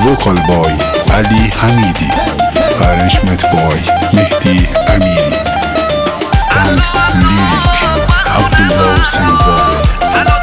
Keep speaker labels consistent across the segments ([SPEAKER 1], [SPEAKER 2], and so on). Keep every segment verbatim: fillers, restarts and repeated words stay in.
[SPEAKER 1] vocal by Ali Hamidi, arrangement by Mehdi Amiri, thanks lyric Abdullah Sanzade.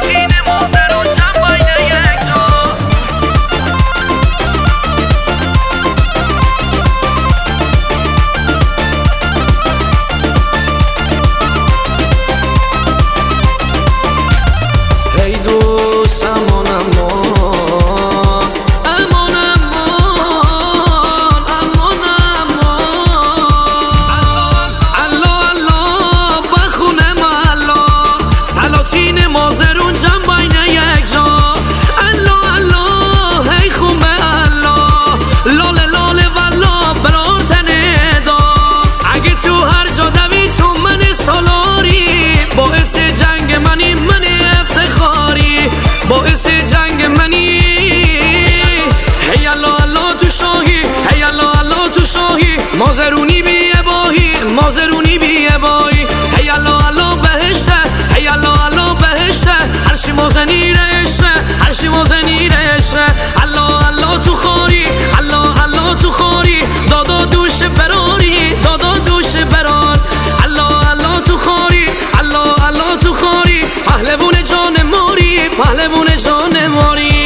[SPEAKER 2] باعث جنگ منی هی الله الله تو شاهی هی الله الله تو شاهی مازرونی بی اباهی مازرونی بی اباهی هی الله الله بهشته هی الله الله بهشته هرشی مازنی رشه هرشی مازنی رشه الله الله تو خاری الله الله تو خاری دادا دوش براری دادا دوش برار الله الله تو خاری الله الله تو خاری پهلوون جان ماری پهلوون جان ماری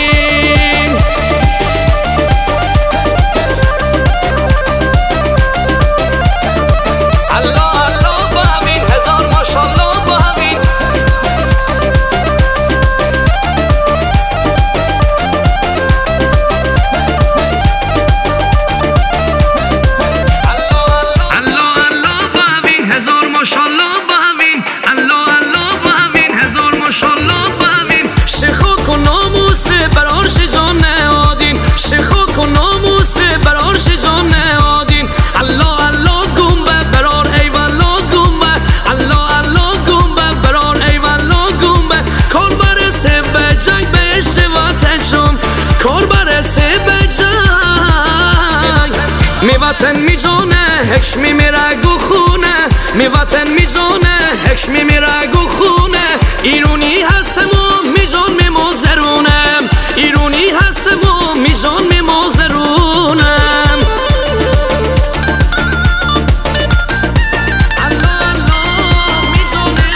[SPEAKER 2] الله الله با همین هزار ماشالله با همین الله الله با همین هزار ماشالله با همین الله الله با همین هزار ماشالله شخاک و ناموس برارش جان نهادین شخاک و ناموس برارش جان نهادین الله الله گنبه برار ای والله گنبه الله الله گنبه برار ای والله گنبه کار برسه به جنگ به عشق وطنشون کار برسه به جنگ می وطن می جانه هکش می میره گو خونه می وطن می جانه هکش می میره گو خونه ایرونی هستم و می جان می مازرونم ایرونی هستم و می جان می مازرونم الله الله می جانه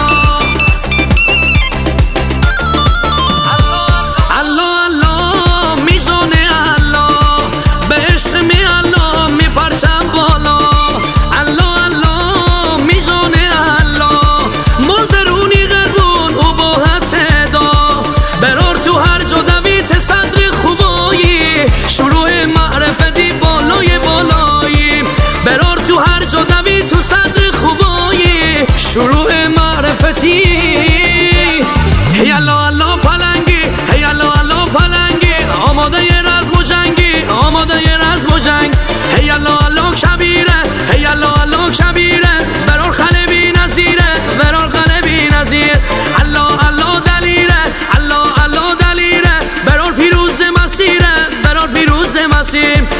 [SPEAKER 2] الله الله الله می جانه الله به عشق می الله می پرچم بالا الله الله می جانه الله مازرونی غربون و با دا برار تو هر جا دویت صدر خوبایی شروع معرفتی بالای بالایی برار تو هر جا دویت تو صدر خوبایی شروع معرفتی هی الله الله پلنگی هی الله الله پلنگی آماده ی رزم و جنگی آماده ی رزم و جنگ هی الله الله کبیره هی الله الله کبیره برار خله بی نظیره برار خله بی نظیر الله الله دلیره الله الله دلیره برار پیروز مسیره برار پیروز مسیر